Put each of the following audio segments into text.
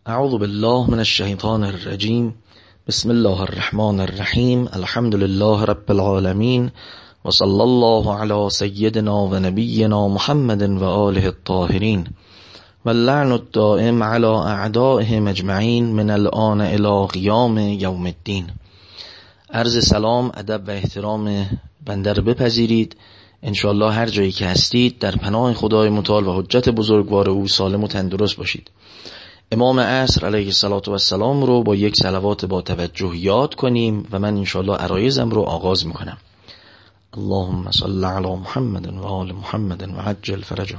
اعوذ بالله من الشیطان الرجیم. بسم الله الرحمن الرحیم. الحمد لله رب العالمین و صلی الله علی سیدنا و نبینا محمد و آله الطاهرین و اللعن الدائم علی اعدائهم اجمعین من الآن الی قیام یوم الدین. عرض سلام، ادب و احترام بنده رو بپذیرید. انشاءالله هر جایی که هستید در پناه خدای متعال و حجت بزرگوار او سالم و تندرست باشید. امام عصر علیه السلام رو با یک صلوات با توجه یاد کنیم و من انشاءالله عرایزم رو آغاز میکنم. اللهم صل علی محمد و آل محمد و عجل فرجهم.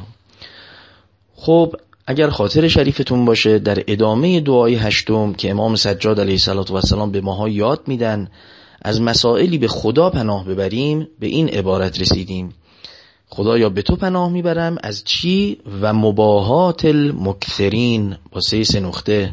خب اگر خاطر شریفتون باشه، در ادامه دعای هشتم که امام سجاد علیه السلام به ماها یاد میدن از مسائلی به خدا پناه ببریم، به این عبارت رسیدیم: خدایا به تو پناه میبرم از چی؟ و مباهات المکثرین، با سه نقطه.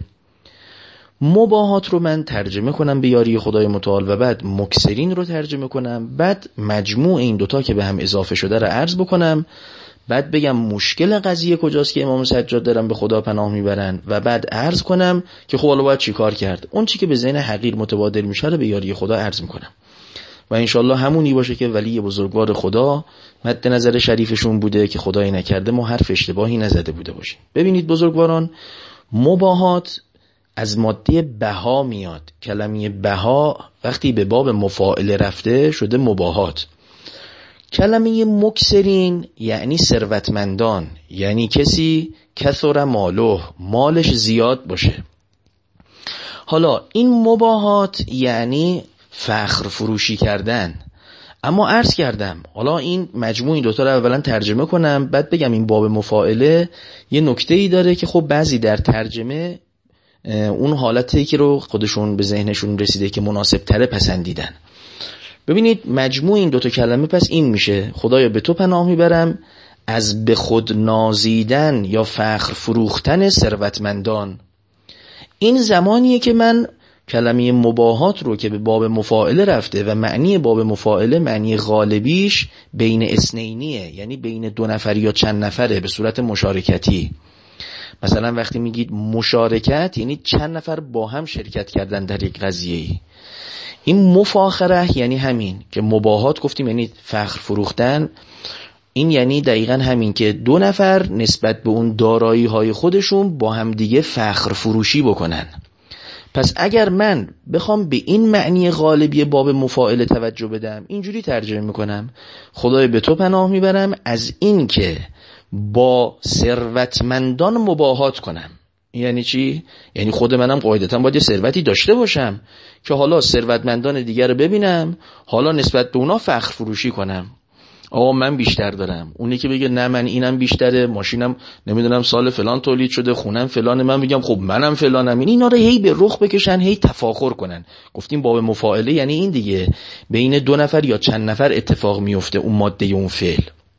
مباهات رو من ترجمه کنم به یاری خدای متعال و بعد مکثرین رو ترجمه کنم، بعد مجموع این دوتا که به هم اضافه شده رو عرض بکنم، بعد بگم مشکل قضیه کجاست که امام سجاد دارن به خدا پناه میبرن و بعد عرض کنم که خب حالا باید چی کار کرد. اون چی که به ذهن حقیر متبادر میشه رو به یاری خدا عرض میکنم و انشالله همونی باشه که ولی بزرگوار خدا مد نظر شریفشون بوده که خدای نکرده ما حرف اشتباهی نزده بوده باشیم. ببینید بزرگواران، مباهات از ماده بها میاد. کلمه بها وقتی به باب مفاعله رفته شده مباهات. کلمه مکثرین یعنی ثروتمندان، یعنی کسی کثر ماله، مالش زیاد باشه. حالا این مباهات یعنی فخر فروشی کردن. اما عرض کردم حالا این مجموع این دوتا رو اولا ترجمه کنم، بعد بگم این باب مفاعله یه نکته ای داره که خب بعضی در ترجمه اون حالتی که رو خودشون به ذهنشون رسیده که مناسب تره پسندیدن. ببینید مجموع این دوتا کلمه پس این میشه: خدایا به تو پناه میبرم از به خود نازیدن یا فخر فروختن ثروتمندان. این زمانیه که من کلمه مباهات رو که به باب مفاعله رفته و معنی باب مفاعله معنی غالبیش بین اثنینیه، یعنی بین دو نفر یا چند نفره به صورت مشارکتی. مثلا وقتی میگید مشارکت یعنی چند نفر با هم شرکت کردن در یک قضیه‌ای. این مفاخره یعنی همین که مباهات گفتیم یعنی فخر فروختن. این یعنی دقیقاً همین که دو نفر نسبت به اون دارایی های خودشون با هم دیگه فخر فروشی بکنن. پس اگر من بخوام به این معنی غالبی باب مفاعله توجه بدم، اینجوری ترجمه میکنم: خدای به تو پناه میبرم از این که با ثروتمندان مباهات کنم. یعنی چی؟ یعنی خود منم قاعدتا باید ثروتی داشته باشم که حالا ثروتمندان دیگر رو ببینم، حالا نسبت به اونا فخر فروشی کنم. آقا من بیشتر دارم، اونی که بگه نه من اینم بیشتره، ماشینم نمیدونم سال فلان تولید شده، خونم فلانه، من میگم خب منم فلانم. اینا رو هی به رخ بکشن، هی تفاخر کنن. گفتیم باب مفاعله یعنی این دیگه، بین دو نفر یا چند نفر اتفاق میفته اون ماده اون فعل.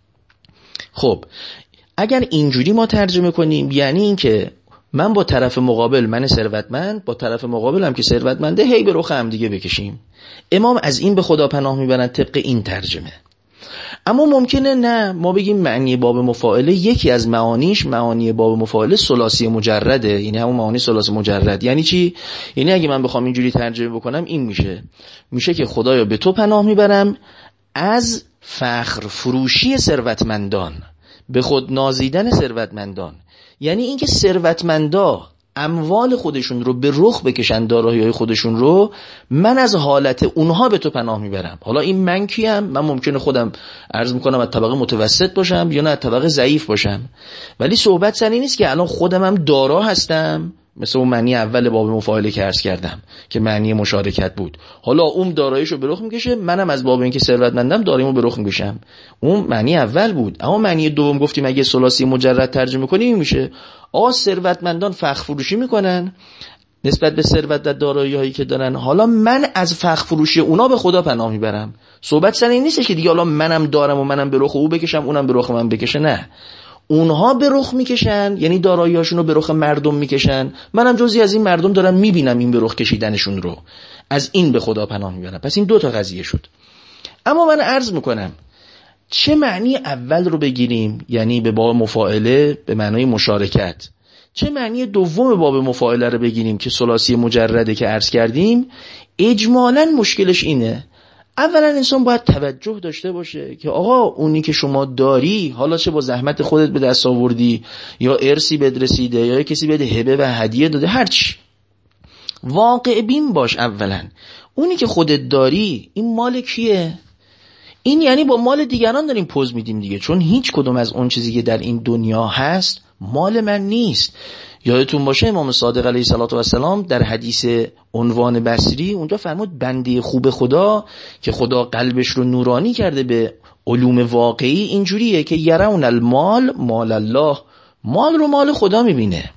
خب اگر اینجوری ما ترجمه کنیم یعنی این که من با طرف مقابل، من ثروتمند با طرف مقابلم که ثروتمنده، هی به رخ هم دیگه بکشیم. امام از این به خدا پناه میبرن طبق این ترجمه. اما ممکنه نه، ما بگیم معنی باب مفاعله یکی از معانیش، معانی باب مفاعله ثلاثی مجرده. یعنی همون معانی ثلاثی مجرد. یعنی چی؟ یعنی اگه من بخوام اینجوری ترجمه بکنم این میشه که خدایا به تو پناه میبرم از فخر فروشی ثروتمندان، به خود نازیدن ثروتمندان. یعنی اینکه ثروتمندا اموال خودشون رو به رخ بکشن، دارایی‌های خودشون رو، من از حالت اونها به تو پناه میبرم. حالا این من کیم؟ من ممکنه خودم عرض میکنم از طبقه متوسط باشم یا نه از طبقه ضعیف باشم، ولی صحبت سر این نیست که الان خودم هم دارا هستم، مثل اون معنی اول باب مفاعله که عرض کردم که معنی مشارکت بود. حالا اون داراییشو به رخ میکشه، منم از باب اینکه ثروتمندم داراییمو به رخ میکشم. اون معنی اول بود. اما معنی دوم گفتیم اگه ثلاثی مجرد ترجمه کنیم میشه: آقا ثروتمندان فخر فروشی میکنن نسبت به ثروت و دارایی‌هایی که دارن، حالا من از فخر فروشی اونا به خدا پناه میبرم. صحبت سر این نیست که دیگه حالا منم دارم و منم به رخ او بکشم، اونم به رخ من بکشه. نه، اونها به رخ میکشن یعنی دارایی‌هاشون رو به رخ مردم میکشن، منم جزئی از این مردم دارم میبینم این به رخ کشیدنشون رو، از این به خدا پناه میبرم. پس این دو تا قضیه شد. اما من عرض میکنم چه معنی اول رو بگیریم، یعنی به باب مفاعله به معنای مشارکت، چه معنی دوم باب مفاعله رو بگیریم که ثلاثی مجرده که عرض کردیم، اجمالاً مشکلش اینه. اولا انسان باید توجه داشته باشه که آقا اونی که شما داری، حالا چه با زحمت خودت به دست آوردی یا ارثی بهت رسیده یا کسی بهت هبه و هدیه داده، هرچی، واقع بین باش. اولا اونی که خودت داری این مال کیه؟ این یعنی با مال دیگران داریم پوز میدیم دیگه، چون هیچ کدوم از اون چیزی که در این دنیا هست مال من نیست. یادتون باشه امام صادق علیه السلام در حدیث عنوان بصری اونجا فرمود بنده خوب خدا که خدا قلبش رو نورانی کرده به علوم واقعی اینجوریه که یرون المال مال الله، مال رو مال خدا میبینه.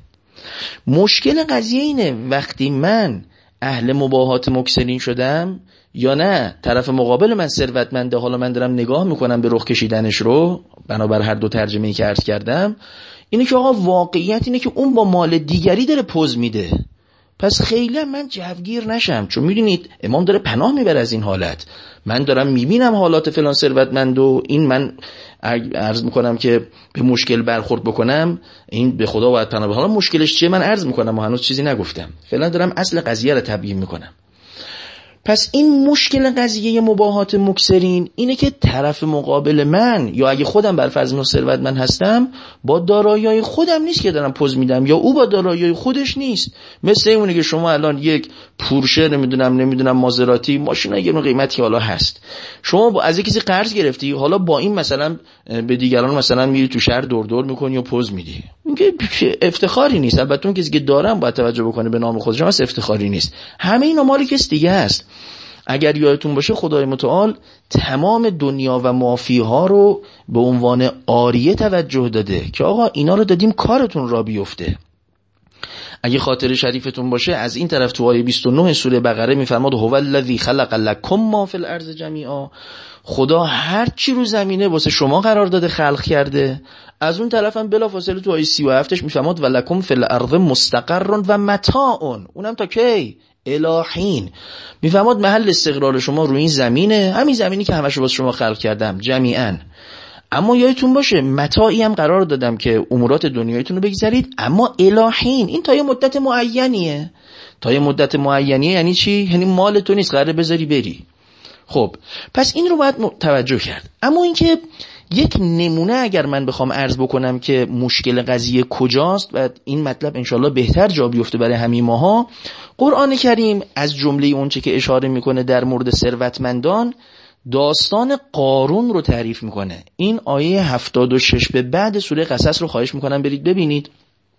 مشکل قضیه اینه وقتی من اهل مباهات مکثرین شدم یا نه طرف مقابل من ثروتمنده، حالا من دارم نگاه میکنم به رخ کشیدنش رو بنابر هر دو ترجمه‌ای که عرض کردم، اینه که آقا واقعیت اینه که اون با مال دیگری داره پوز میده، پس خیلی من جوگیر نشم، چون میدونید امام داره پناه میبره از این حالت. من دارم میبینم حالات فلان ثروتمند و این من عرض میکنم که به مشکل برخورد بکنم، این به خدا باید پناه ببرم. حالا مشکلش چیه من عرض میکنم و هنوز چیزی نگفتم، فعلا دارم اصل قضیه رو تبیین میکنم. پس این مشکل قضیه مباهات مکثرین اینه که طرف مقابل من یا اگه خودم بر فرض من ثروتمند هستم با دارایی‌های خودم نیست که دارم پوز میدم یا او با دارایی‌های خودش نیست. مثل اونه که شما الان یک پورشه نمیدونم مازراتی ماشینای یه قیمتی حالا هست، شما از کسی قرض گرفتی، حالا با این مثلا به دیگران مثلا میری تو شهر دور میکنی و پوز میدی، میگه افتخاری نیست. البته اون کسی که دارم باید توجه بکنه به نام خودش، اصلا افتخاری نیست، همه اینا مال کسی دیگه است. اگر یادتون باشه خدای متعال تمام دنیا و مافیها رو به عنوان عاریه توجه داده که آقا اینا رو دادیم کارتون را بیفته. اگه خاطر شریفتون باشه از این طرف تو آیه 29 سوره بقره میفرماد هو الذی خلق لکم ما فی الارض جمیعا، خدا هر چی رو زمینه واسه شما قرار داده خلق کرده. از اون طرف هم بلافاصله تو آیه 37 میفرماد ولکم فی الارض مستقر و متاع، اونم تا کی؟ الهین. میفرماد محل استقرار شما روی این زمینه، همین زمینی که همشو واسه شما خلق کردم جمیعاً. اما یادتون باشه متاعی هم قرار دادم که امورات دنیایتون رو بگذارید، اما الهین، این تا یه مدت معینیه. تا یه مدت معینیه یعنی چی؟ یعنی مال تو نیست، قراره بذاری بری. خب پس این رو باید توجه کرد. اما اینکه یک نمونه اگر من بخوام عرض بکنم که مشکل قضیه کجاست و این مطلب انشالله بهتر جا بیفته برای همین ماها، قرآن کریم از جمله اون چه که اشاره میکنه در مورد ثروتمندان داستان قارون رو تعریف میکنه. این آیه 76 به بعد سوره قصص رو خواهش میکنم برید ببینید.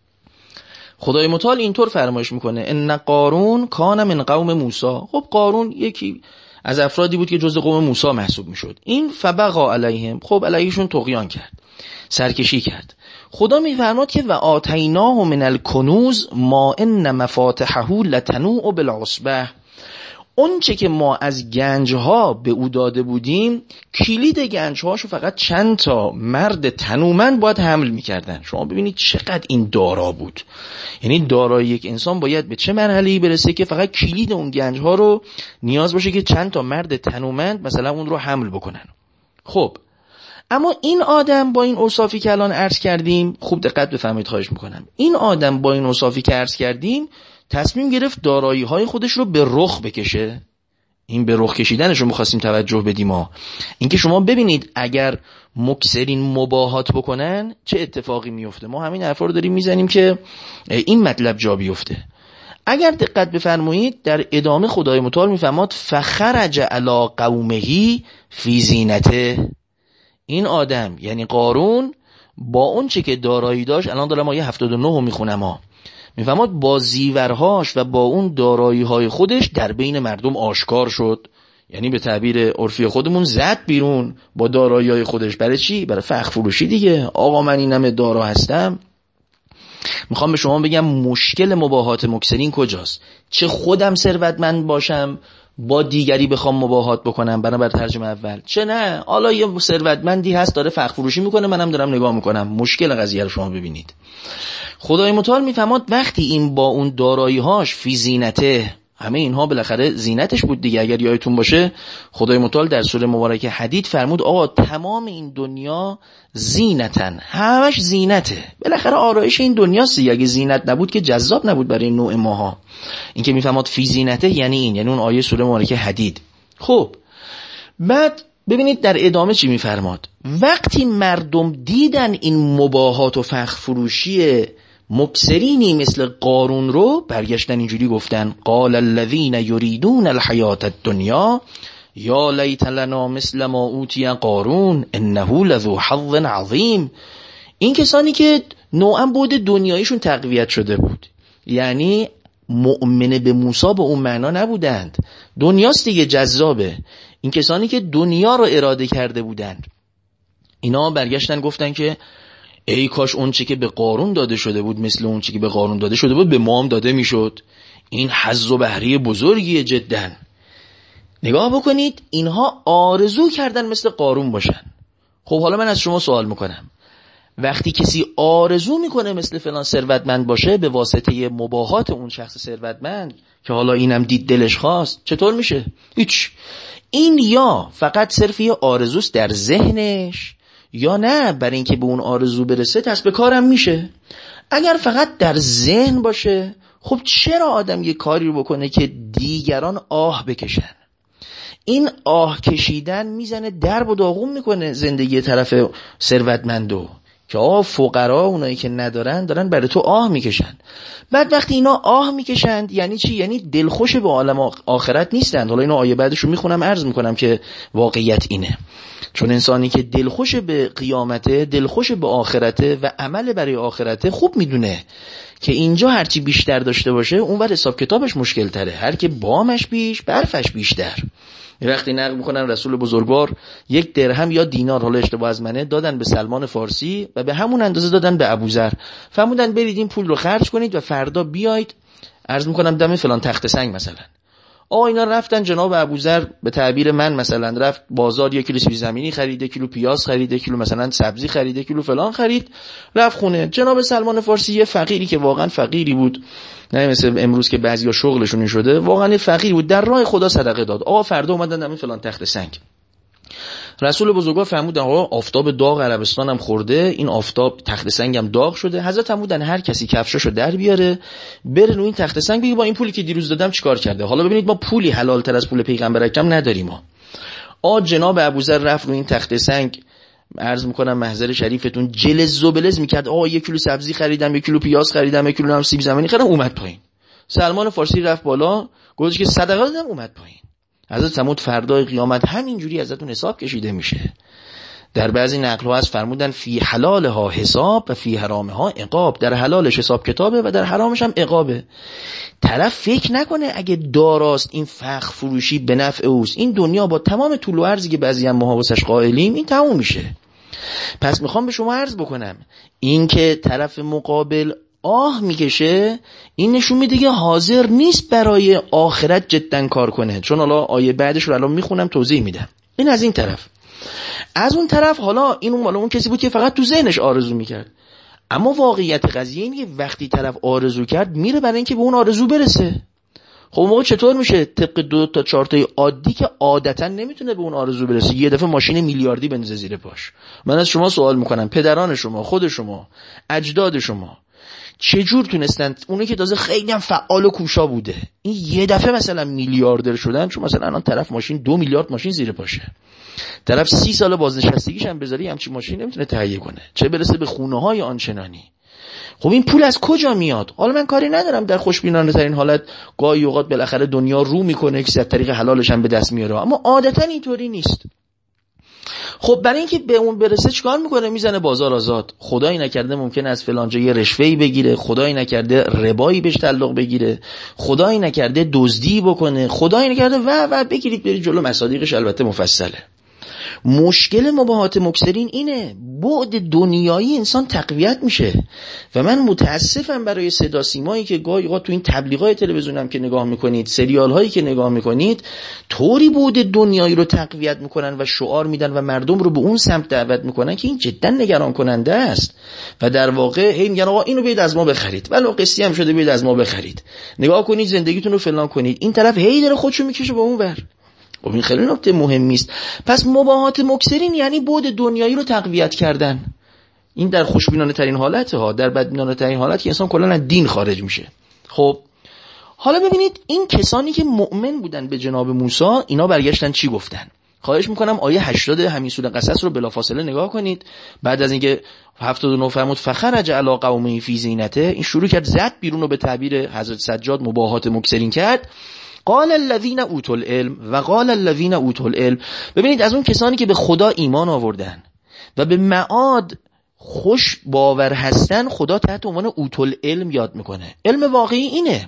خدای متعال اینطور فرمایش میکنه ان قارون کان من قوم موسی. خب قارون یکی از افرادی بود که جزء قوم موسی محسوب میشد. این فبغا علیهم، خب علیهشون طغیان کرد، سرکشی کرد. خدا میفرماد که و آتیناه من الکنوز ما ان مفاتحه لتنوء بالعصبه، اون چه که ما از گنجها به او داده بودیم کلید گنجهاشو فقط چند تا مرد تنومند باید حمل میکردن. شما ببینید چقدر این دارا بود، یعنی دارای یک انسان باید به چه مرحله‌ای برسه که فقط کلید اون گنجها رو نیاز باشه که چند تا مرد تنومند مثلا اون رو حمل بکنن. خب اما این آدم با این اوصافی که الان عرض کردیم، خوب دقت بفرمایید خواهش میکنم، این آدم با این اوصافی که عرض کردیم تصمیم گرفت دارایی‌های خودش رو به رخ بکشه. این به رخ کشیدنش رو می‌خواستیم توجه بدیم. اینکه شما ببینید اگر مکثرین مباهات بکنن چه اتفاقی میفته. ما همین حرفا رو داریم میزنیم که این مطلب جا بیفته. اگر دقت بفرمایید در ادامه خدای متعال میفرماد فخرج علی قومه فی زینته، این آدم یعنی قارون با اون چه که دارایی داشت، الان دارم آیه 79 میخونم، میفهمد با زیورهاش و با اون دارایی‌های خودش در بین مردم آشکار شد. یعنی به تعبیر عرفی خودمون زد بیرون با دارایی‌های خودش. برای چی؟ برای فخر فروشی دیگه. آقا من اینم دارا هستم. میخوام به شما بگم مشکل مباهات مکثرین کجاست. چه خودم ثروتمند باشم با دیگری بخوام مباهات بکنم بنابر ترجمه اول، چه نه حالا یه ثروتمندی هست داره فخر فروشی میکنه منم دارم نگاه میکنم. مشکل قضیه رو شما ببینید. خدای متعال میفهمد وقتی این با اون دارایی‌هاش فی زینته، همه اینها بالاخره زینتش بود دیگه. اگر یادتون باشه خدای متعال در سوره مبارکه حدید فرمود آقا تمام این دنیا زینتن، همش زینته. بالاخره آرایش این دنیاست. اگه زینت نبود که جذاب نبود برای نوع ماها. این که میفهماد فی زینته یعنی این، یعنی اون آیه سوره مبارکه حدید. خب بعد ببینید در ادامه چی میفرماد. وقتی مردم دیدن این مباهات و فخر فروشی مبصرینی مثل قارون رو، برگشتن اینجوری گفتن قال الذین یریدون الحیات الدنیا یا لیت لنا مثل ما اوتی قارون انه لذو حظ عظیم. این کسانی که نوعا بود دنیایشون تقویت شده بود، یعنی مؤمن به موسی به اون معنا نبودند، دنیاست دیگه جذابه. این کسانی که دنیا رو اراده کرده بودند، اینا برگشتن گفتن که ای کاش اون چی که به قارون داده شده بود مثل اون چی که به قارون داده شده بود به ما هم داده میشد. این حظ و بهره بزرگیه جدا. نگاه بکنید اینها آرزو کردن مثل قارون باشن. خب حالا من از شما سوال میکنم، وقتی کسی آرزو میکنه مثل فلان ثروتمند باشه به واسطه مباهات اون شخص ثروتمند که حالا اینم دید دلش خواست، چطور میشه؟ هیچ. این یا فقط صرف یه آرزوست در ذهنش، یا نه برای اینکه به اون آرزو برسه دست به کارم میشه. اگر فقط در ذهن باشه، خب چرا آدم یه کاری رو بکنه که دیگران آه بکشن؟ این آه کشیدن میزنه درب و داغون میکنه زندگی طرف ثروتمندو که فقرا اونایی که ندارن دارن برای تو آه میکشن. بعد وقتی اینا آه میکشند یعنی چی؟ یعنی دلخوش به عالم آخرت نیستند. حالا اینو آیه بعدش رو میخونم عرض میکنم که واقعیت اینه. چون انسانی که دلخوش به قیامته، دلخوش به آخرته و عمل برای آخرته، خوب میدونه که اینجا هرچی بیشتر داشته باشه اونور حساب کتابش مشکل تره. هر که بامش بیش برفش بیشتر. وقتی نقل میکنن رسول بزرگوار 1 درهم یا دینار، حالا اشتباه از منه، دادن به سلمان فارسی و به همون اندازه دادن به ابوذر. فرمودن برید این پول رو خرج کنید و فردا بیاید عرض میکنم دم فلان تخت سنگ مثلا. اینا رفتن جناب ابوذر به تعبیر من مثلا رفت بازار 1 کیلو سیب زمینی خرید، 1 کیلو پیاز خرید، 1 کیلو مثلا سبزی خرید، 1 کیلو فلان خرید، رفت خونه. جناب سلمان فارسی یه فقیری که واقعا فقیری بود، نه مثل امروز که بعضیا شغلشون شده، واقعا فقیر بود، در راه خدا صدقه داد. فردا اومدن دم فلان تخت سنگ. رسول بزرگوار فرمودن آفتاب داغ عربستان هم خورده، این آفتاب تخت سنگ هم داغ شده. حضرت فرمودن هر کسی کفشاشو در بیاره بره روی این تخت سنگ بگه با این پولی که دیروز دادم چیکار کرده. حالا ببینید ما پولی حلال تر از پول پیغمبر اکرم نداریم. جناب ابوذر رفت روی این تخت سنگ، عرض میکنم محضر شریفتون، جلز و بلز میکرد 1 کیلو سبزی خریدم، 1 کیلو پیاز خریدم، 1 کیلو هم سیب زمینی خریدم. اومد پایین. سلمان فارسی رفت بالا گفت که صدقه دادم، اومد پایین. حضرت فرمود فردای قیامت همینجوری ازتون حساب کشیده میشه. در بعضی نقل‌ها از فرمودن فی حلالها حساب و فی حرامها عقاب. در حلالش حساب کتابه و در حرامش هم عقابه. طرف فکر نکنه اگه داراست این فخر فروشی به نفع اوست. این دنیا با تمام طول و عرضی که بعضی هم ما واسش قائلیم این تموم میشه. پس میخوام به شما عرض بکنم این که طرف مقابل آه میکشه این نشون میده که حاضر نیست برای آخرت جدا کار کنه. چون حالا آیه بعدش رو الان میخونم توضیح میدم. این از این طرف. از اون طرف حالا این اون کسی بود که فقط تو ذهنش آرزو میکرد. اما واقعیت قضیه اینه که وقتی طرف آرزو کرد میره برای اینکه به اون آرزو برسه. خب موقع چطور میشه؟ طبق 2 تا 4 تای عادی که عادتا نمیتونه به اون آرزو برسه. یه دفعه ماشین میلیاردی بندازه زیر پاش. من از شما سوال میکنم، پدران شما، خود شما، اجداد شما چجور تونستن اونی که تازه خیلی هم فعال و کوشا بوده این یه دفعه مثلا میلیاردر شدن؟ چون مثلا الان طرف ماشین 2 میلیارد ماشین زیر پاشه، طرف 30 سال بازنشستگیش هم بذاری همچین ماشین نمیتونه تهیه کنه، چه برسه به خونه های آنچنانی. خب این پول از کجا میاد؟ حالا من کاری ندارم در خوشبینانه ترین حالت گاهی اوقات بالاخره دنیا رو میکنه که از طریق حلالش هم به دست میاره، اما عادتا اینطوری نیست. خب برای اینکه به اون برسه چیکار میکنه؟ میزنه بازار آزاد. خدایی نکرده ممکنه از فلانجا یه رشوه‌ای بگیره، خدایی نکرده ربایی بهش تعلق بگیره، خدایی نکرده دزدی بکنه، خدایی نکرده و بگیرید برید جلو، مصادیقش البته مفصله. مشکل مباهات مکثرین اینه، بعد دنیایی انسان تقویت میشه و من متاسفم برای صدا سیمایی که گاهی اوقات تو این تبلیغات تلویزیونم که نگاه میکنید، سریال هایی که نگاه میکنید، طوری بعد دنیایی رو تقویت میکنن و شعار میدن و مردم رو به اون سمت دعوت میکنن که این جدا نگران کننده است و در واقع هی میگن آقا اینو بیاید از ما بخرید، ولو قسطی هم شده بیاید از ما بخرید، نگاه کنید زندگیتون رو فلان کنید. این طرف هی داره خودشو میکشه به اون ور. خب این خیلی نکته مهمی است. پس مباهات مکثرین یعنی بعد دنیایی رو تقویت کردن. این در خوشبینانه ترین حالت ها، در بدبینانه ترین حالت که انسان کلا از دین خارج میشه. خب حالا ببینید این کسانی که مؤمن بودن به جناب موسی، اینا برگشتن چی گفتن؟ خواهش میکنم آیه 80 همین سوره قصص رو بلافاصله نگاه کنید. بعد از اینکه 79 فرمود فخرج علی قومه فی زینته، این شروع کرد زد بیرون رو به تعبیر حضرت سجاد مباهات مکثرین کرد. قال الذين اوتوا العلم و قال الذين اوتوا العلم. ببینید از اون کسانی که به خدا ایمان آوردن و به معاد خوش باور هستن، خدا تحت عنوان اوتوا العلم یاد میکنه. علم واقعی اینه.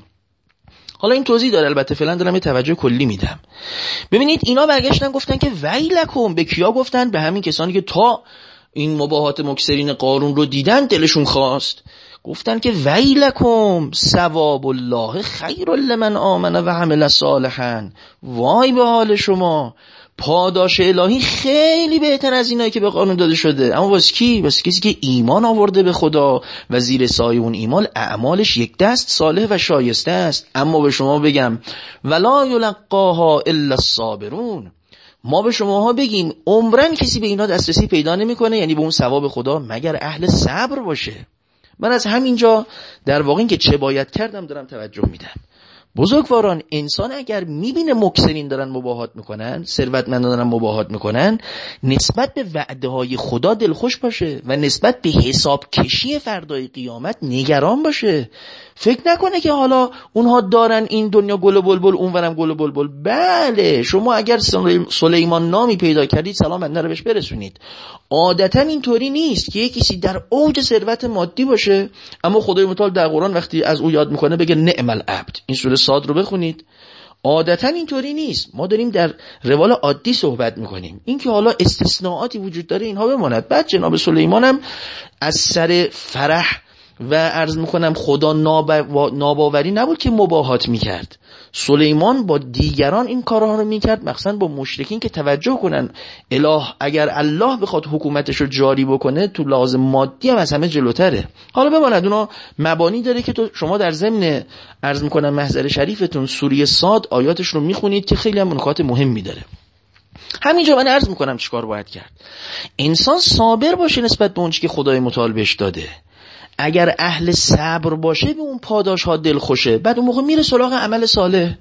حالا این توضیح داره، البته فعلا دارم یه توجه کلی میدم. ببینید اینا برگشتن گفتن که ویلکم. به کیا گفتن؟ به همین کسانی که تا این مباهات مکثرین قارون رو دیدن دلشون خواست. گفتن که ویلکم ثواب الله خیر لمن آمن و عمل صالحا. وای به حال شما، پاداش الهی خیلی بهتر از اینایی که به قانون داده شده. اما واسه کی؟ واسه کسی که ایمان آورده به خدا و زیر سایه اون ایمان اعمالش یک دست صالح و شایسته است. اما به شما بگم ولا یلقاها الا الصابرون. ما به شماها بگیم عمرن کسی به اینا دسترسی پیدا نمیکنه، یعنی به اون ثواب خدا، مگر اهل صبر باشه. من از همینجا در واقع این که چه باید کردم دارم توجه میدم. بزرگواران، انسان اگر میبینه مکثرین دارن مباهات میکنن، ثروتمندان دارن مباهات میکنن، نسبت به وعده های خدا دلخوش باشه و نسبت به حساب کشی فردای قیامت نگران باشه. فکر نکنه که حالا اونها دارن این دنیا گل و بلبل، اونورم گل و بلبل. بله، شما اگر سلیمان نامی پیدا کردید سلام بنده رو بهش برسونید. عادتا اینطوری نیست که یکی کسی در اوج ثروت مادی باشه اما خدای متعال در قرآن وقتی از او یاد میکنه بگه نعم العبد. این سوره صاد رو بخونید. عادتا اینطوری نیست. ما داریم در روال عادی صحبت میکنیم. این که حالا استثناءاتی وجود داره اینها بماند. بعد جناب سلیمان هم از سر فرح و عرض میکنم خدا ناباوری نبود که مباهات میکرد. سلیمان با دیگران این کارها رو میکرد، مخصوصا با مشرکین که توجه کنن اگر الله بخواد حکومتش رو جاری بکنه تو لحاظ مادی هم از همه جلوتره. حالا بماند اونا مبانی داره که شما در ضمن عرض میکنم محضر شریفتون سوره صاد آیاتش رو میخونید که خیلی هم نکات مهمی داره. همینجا من عرض میکنم چیکار باید کرد. انسان صابر باشه نسبت به اون چیزی که خدای متعال بهش داده. اگر اهل صبر باشه به اون پاداش ها دل خوشه، بعد اون موقع میره سراغ عمل صالح،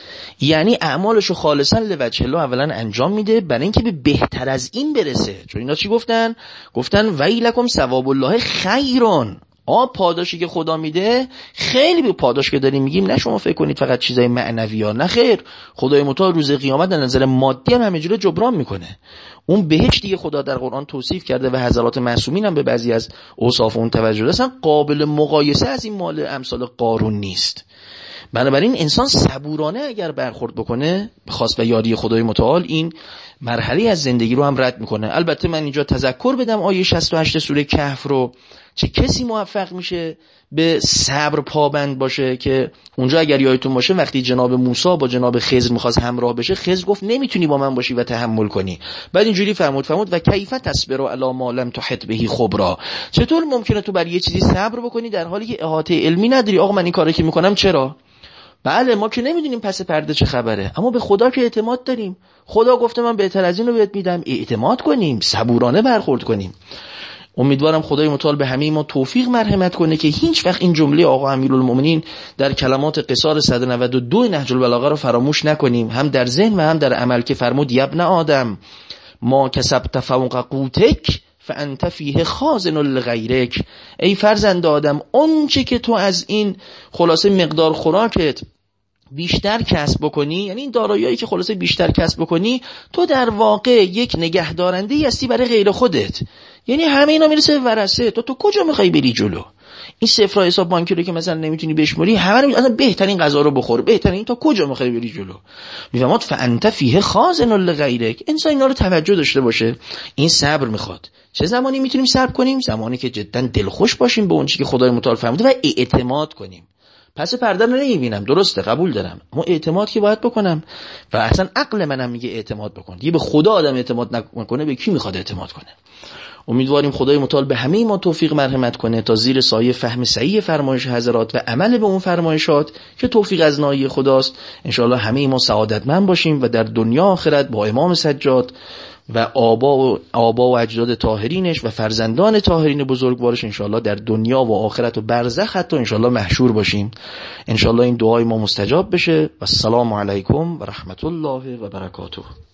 یعنی اعمالشو خالصا لوجه الله اولا انجام میده برای اینکه به بهتر از این برسه. چون اینا چی گفتن؟ گفتن ویلکم ثواب الله خیرون. پاداشی که خدا میده خیلی به پاداش که داریم میگیم نه شما فکر کنید فقط چیزای معنوی ها، نه خیر، خدای متعال روز قیامت در نظر مادی هم همه جوره جبران میکنه. اون بهشتی که خدا در قرآن توصیف کرده و حضرات معصومین هم به بعضی از اوصاف اون توجه داشتن، قابل مقایسه از این مال امثال قارون نیست. بنابراین انسان صبورانه اگر برخورد بکنه خاص و یاری خدای متعال، این مرحله از زندگی رو هم رد میکنه. البته من اینجا تذکر بدم آیه 68 سوره کهف رو. چه کسی موفق میشه به صبر پابند باشه که اونجا اگر یادتون باشه وقتی جناب موسی با جناب خضر می‌خواست همراه بشه، خضر گفت نمیتونی با من باشی و تحمل کنی. بعد اینجوری فرمود و کیف تصبر علی ما لم تحط به خبرا. چطور ممکنه تو بر یه چیزی صبر بکنی در حالی که احاطه علمی نداری؟ آقا من این کاری که میکنم چرا؟ بله ما که نمیدونیم پس پرده چه خبره، اما به خدا که اعتماد داریم. خدا گفته من بهتر از این رو بهت میدم. اعتماد کنیم، صبورانه برخورد کنیم. امیدوارم خدای متعال به همه ما توفیق مرحمت کنه که هیچ وقت این جمله آقا امیرالمومنین در کلمات قصار 192 نهج البلاغه رو فراموش نکنیم، هم در ذهن و هم در عمل، که فرمود یبن آدم ما کسبت فوق قوتک فانت فیه خازن لغیرک. ای فرزند آدم، اون چه که تو از این خلاصه مقدار خوراکت بیشتر کسب بکنی، یعنی این دارایی‌هایی که خلاصه بیشتر کسب بکنی، تو در واقع یک نگهدارنده‌ای هستی برای غیر خودت. یعنی همه اینا میرسه به ورثه. تو کجا میخوای بری جلو؟ این صفرای حساب بانکی رو که مثلا نمیتونی بشمری، همه رو اصلا بهترین غذا رو بخور، بهترین تا کجا میخوای بری جلو. میفهمید فانت فیه خازن لغیرک. انسان اینا رو توجه داشته باشه. این صبر میخواد. چه زمانی میتونیم صبر کنیم؟ زمانی که جدا دلخوش باشیم به اون چیزی که خدای متعال فرموده و اعتماد کنیم. پس پرده رو نمیبینم، درسته، قبول دارم، اما اعتماد که باید بکنم. و اصلا عقل منم میگه اعتماد بکن. دیگه به خدا آدم اعتماد نکنه به کی میخواد اعتماد کنه؟ امیدواریم خدای متعال به همه ما توفیق مرحمت کنه تا زیر سایه فهم صحیح فرمایش حضرات و عمل به اون فرمایشات که توفیق از ناحیه خداست، انشاءالله همه ما سعادتمند باشیم و در دنیا آخرت با امام سجاد و آبا و اجداد طاهرینش و فرزندان طاهرین بزرگوارش انشاءالله در دنیا و آخرت و برزخ حتی انشاءالله محشور باشیم. انشاءالله این دعای ما مستجاب بشه. و السلام علیکم و رحمت الله و برکاته.